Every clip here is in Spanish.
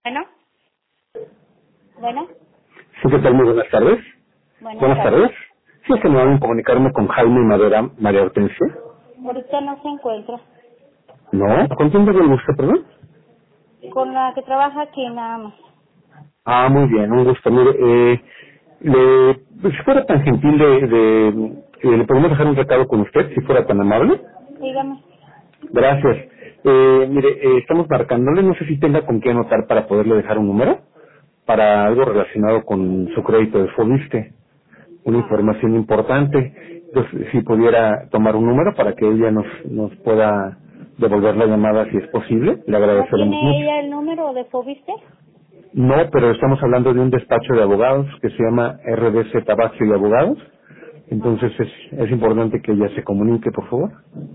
Bueno, bueno, Sí, ¿qué tal? Muy buenas tardes. buenas tardes. Tardes. Sí, es que me van a comunicarme con Jaime Madera, María Hortensia. Ahorita no se encuentra. No, ¿con quién tengo el gusto, perdón? Con la que trabaja aquí nada más. Ah, muy bien, un gusto. Mire, si fuera tan gentil ¿le podemos dejar un recado con usted, si fuera tan amable? Dígame. Gracias. Mire, estamos marcándole, no sé si tenga con qué anotar para poderle dejar un número, para algo relacionado con su crédito de Fobiste. Una información importante. Entonces, si pudiera tomar un número para que ella nos pueda devolver la llamada si es posible, le ¿No agradeceremos tiene mucho. ella el número de Fobiste? No, pero estamos hablando de un despacho de abogados que se llama RDC Tabacio y Abogados. Ajá. Entonces es importante que ella se comunique, por favor.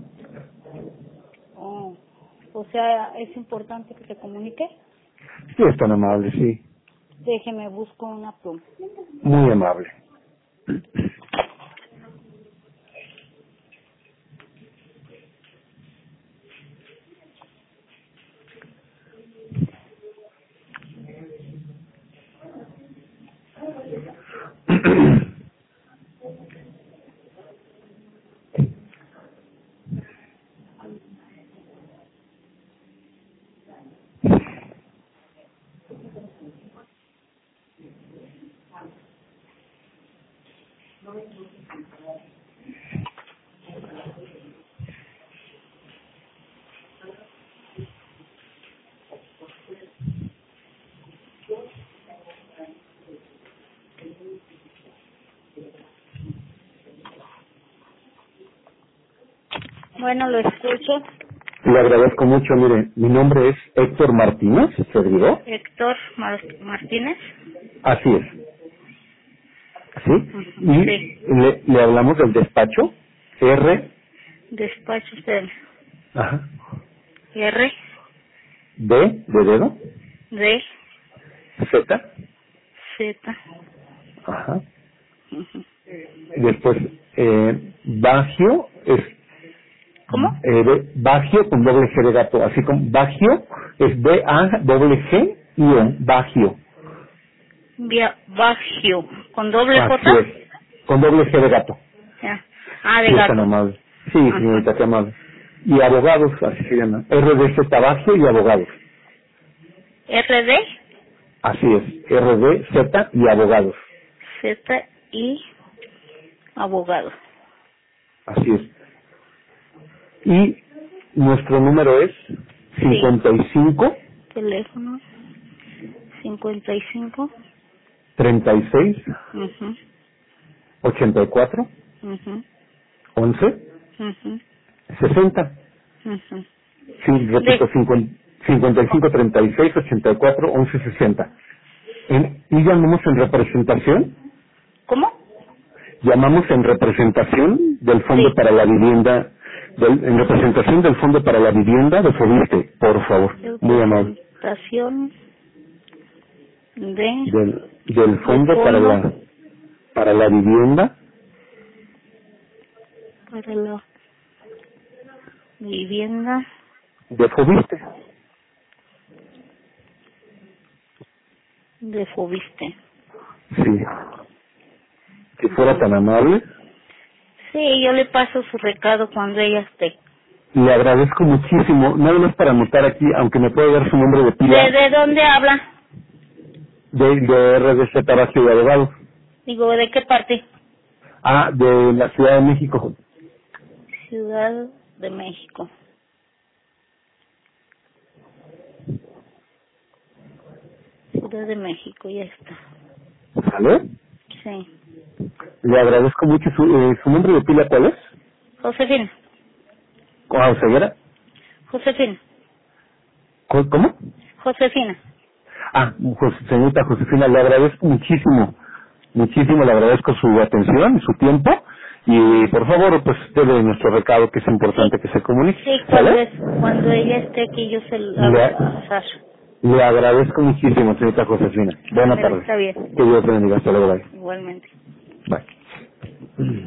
Oh. O sea, es importante que se comunique. Sí, es tan amable, sí. Déjeme, busco una pluma. Muy amable. Bueno, lo escucho. Le agradezco mucho. Mire, mi nombre es Héctor Martínez, servidor. Héctor Martínez. Así es. ¿Sí? Ujú, sí. Y le hablamos del despacho R, Despacho usted. ajá, R, D de dedo, D, Z, Z. ajá. Ujú. Después, Bagio es ¿Cómo? Bagio con doble G de gato, así como Bagio es B-A-G-G-I-O, Bagio. Bagio. ¿Con doble Así J? es, con doble G de gato. Ya. Ah, de Sí, es tan gato. amable. Sí, Ajá. señorita, qué amable. Y abogados, así se llama. RDC Tabagio y abogados. RD, Así es, RDZ y abogados. Z y abogado. Así es. Y nuestro número es Sí. 55 Teléfono 55. 36 Mhm. 84 Mhm. 11 Mhm. 60. Mhm. Sí, repito, De 55 36 84 11 60. Y llamamos en representación, ¿Cómo? llamamos en representación del Fondo Sí. para la Vivienda, en representación del Fondo para la Vivienda de Fobiste, por favor, muy amable. Representación de Del del Fondo fondo para la Vivienda para la vivienda de Fobiste. de Fobiste. Sí. Si fuera Ujú. tan amable, Sí, yo le paso su recado cuando ella esté. le agradezco muchísimo, nada más para anotar aquí, aunque me puede dar su nombre de pila, ¿De dónde habla? de RDC Tabasco y Abogados. Digo, ¿de qué parte? Ah, de la Ciudad de México. Ciudad de México. Ciudad de México, ya está. ¿Sale? Sí. Le agradezco mucho. ¿Su nombre de pila cuál es? Josefina. ¿Ceguera? Josefina. ¿Cómo? Josefina. Ah, señorita Josefina, le agradezco muchísimo, muchísimo, le agradezco su atención, su tiempo, y por favor, pues debe nuestro recado, que es Sí. importante que se comunique. Sí, ¿Sale? cuando ella esté aquí yo se lo hago Le, pasar. le agradezco muchísimo, señorita Josefina. Buenas Ándale, tardes. está bien. Que Dios le bendiga. Hasta luego. Bye. Igualmente. Bye.